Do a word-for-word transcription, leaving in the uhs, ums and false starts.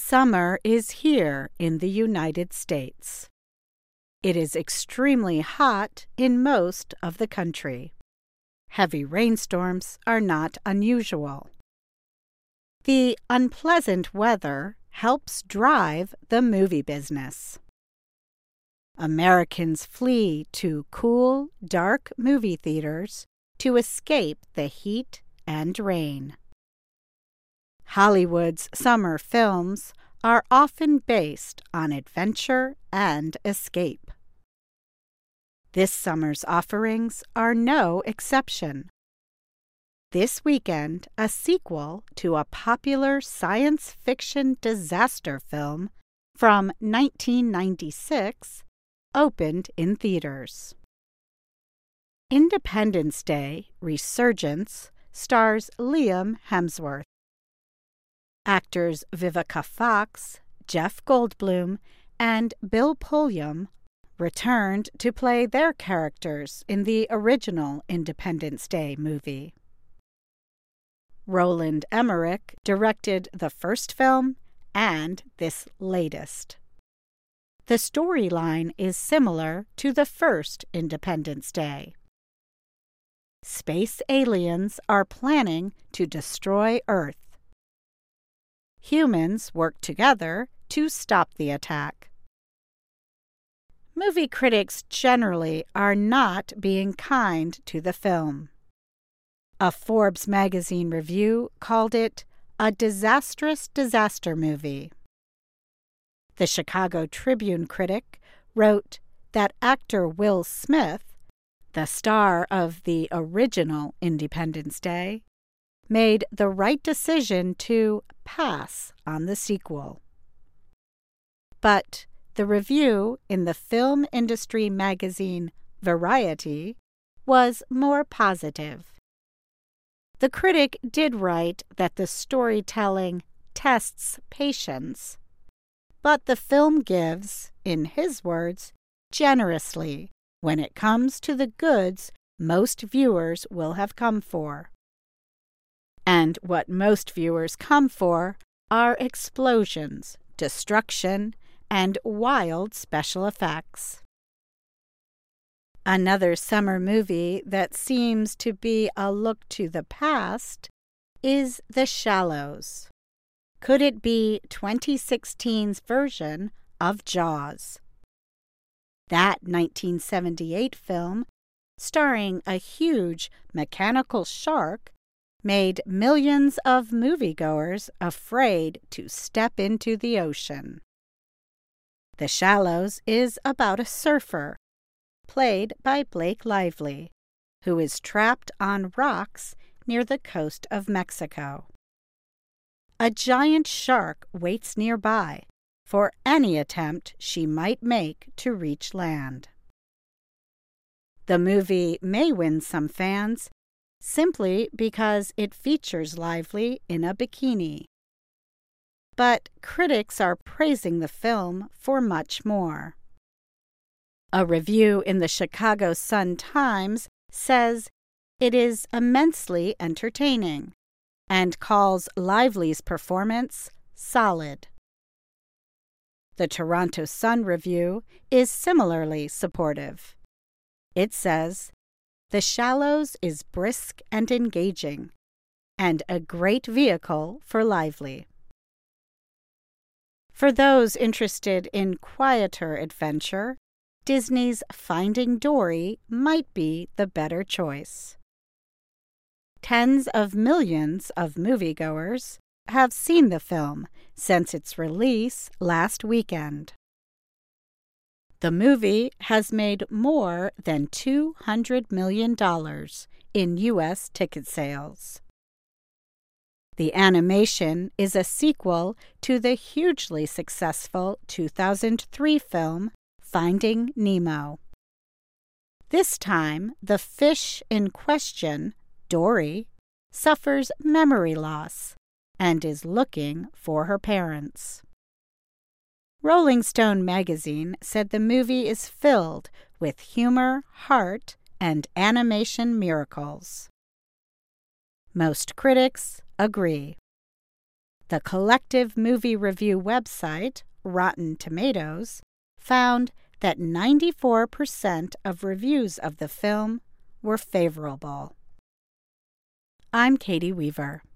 Summer is here in the United States. It is extremely hot in most of the country. Heavy rainstorms are not unusual. The unpleasant weather helps drive the movie business. Americans flee to cool, dark movie theaters to escape the heat and rain. Hollywood's summer films are often based on adventure and escape. This summer's offerings are no exception. This weekend, a sequel to a popular science fiction disaster film from nineteen ninety-six opened in theaters. Independence Day: Resurgence stars Liam Hemsworth. Actors Vivica Fox, Jeff Goldblum, and Bill Pullman returned to play their characters in the original Independence Day movie. Roland Emmerich directed the first film and this latest. The storyline is similar to the first Independence Day. Space aliens are planning to destroy Earth. Humans work together to stop the attack. Movie critics generally are not being kind to the film. A Forbes magazine review called it a disastrous disaster movie. The Chicago Tribune critic wrote that actor Will Smith, the star of the original Independence Day, made the right decision to pass on the sequel. But the review in the film industry magazine Variety was more positive. The critic did write that the storytelling tests patience, but the film gives, in his words, generously when it comes to the goods most viewers will have come for. And what most viewers come for are explosions, destruction, and wild special effects. Another summer movie that seems to be a look to the past is The Shallows. Could it be twenty sixteen's version of Jaws? That nineteen seventy-eight film, starring a huge mechanical shark, made millions of moviegoers afraid to step into the ocean. The Shallows is about a surfer, played by Blake Lively, who is trapped on rocks near the coast of Mexico. A giant shark waits nearby for any attempt she might make to reach land. The movie may win some fans simply because it features Lively in a bikini. But critics are praising the film for much more. A review in the Chicago Sun-Times says it is immensely entertaining and calls Lively's performance solid. The Toronto Sun review is similarly supportive. It says, "The Shallows is brisk and engaging, and a great vehicle for Lively." For those interested in quieter adventure, Disney's Finding Dory might be the better choice. Tens of millions of moviegoers have seen the film since its release last weekend. The movie has made more than two hundred million dollars in U S ticket sales. The animation is a sequel to the hugely successful two thousand three film Finding Nemo. This time, the fish in question, Dory, suffers memory loss and is looking for her parents. Rolling Stone magazine said the movie is filled with humor, heart, and animation miracles. Most critics agree. The collective movie review website, Rotten Tomatoes, found that ninety-four percent of reviews of the film were favorable. I'm Katie Weaver.